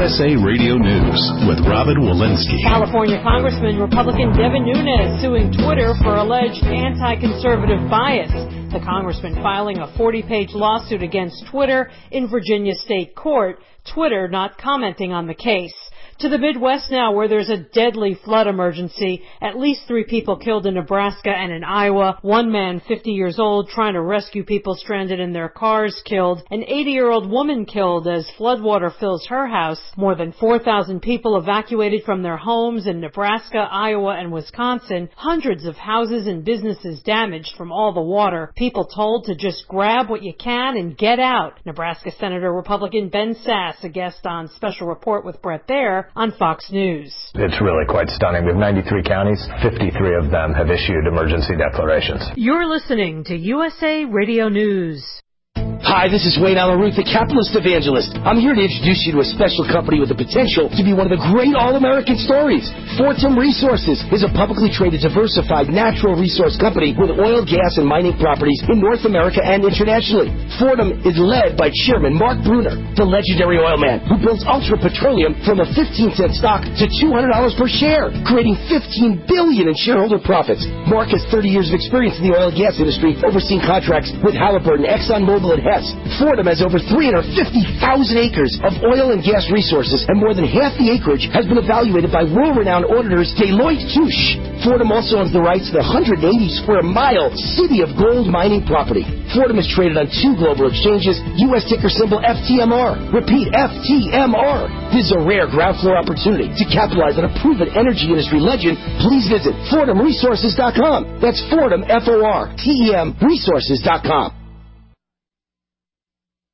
USA Radio News with Robin Walensky. California Congressman Republican Devin Nunes suing Twitter for alleged anti-conservative bias. The congressman filing a 40-page lawsuit against Twitter in Virginia State Court, Twitter not commenting on the case. To the Midwest now, where there's a deadly flood emergency. At least 3 people killed in Nebraska and in Iowa. One man, 50 years old, trying to rescue people stranded in their cars, killed. An 80-year-old woman killed as floodwater fills her house. More than 4,000 people evacuated from their homes in Nebraska, Iowa, and Wisconsin. Hundreds of houses and businesses damaged from all the water. People told to just grab what you can and get out. Nebraska Senator Republican Ben Sasse, a guest on Special Report with Brett Baer on Fox News. It's really quite stunning. We have 93 counties. 53 of them have issued emergency declarations. You're listening to USA Radio News. Hi, this is Wayne Alaruth, the capitalist evangelist. I'm here to introduce you to a special company with the potential to be one of the great all-American stories. Fortum Resources is a publicly traded, diversified natural resource company with oil, gas, and mining properties in North America and internationally. Fortum is led by Chairman Mark Brunner, the legendary oil man who builds Ultra Petroleum from a 15-cent stock to $200 per share, creating $15 billion in shareholder profits. Mark has 30 years of experience in the oil and gas industry, overseeing contracts with Halliburton, ExxonMobil, and Hess. Fortum has over 350,000 acres of oil and gas resources, and more than half the acreage has been evaluated by world-renowned auditors Deloitte Touche. Fortum also owns the rights to the 180-square-mile City of Gold mining property. Fortum is traded on 2 global exchanges, U.S. ticker symbol FTMR. Repeat, FTMR. This is a rare ground floor opportunity to capitalize on a proven energy industry legend. Please visit FortumResources.com. That's Fortum, F-O-R-T-E-M, resources.com.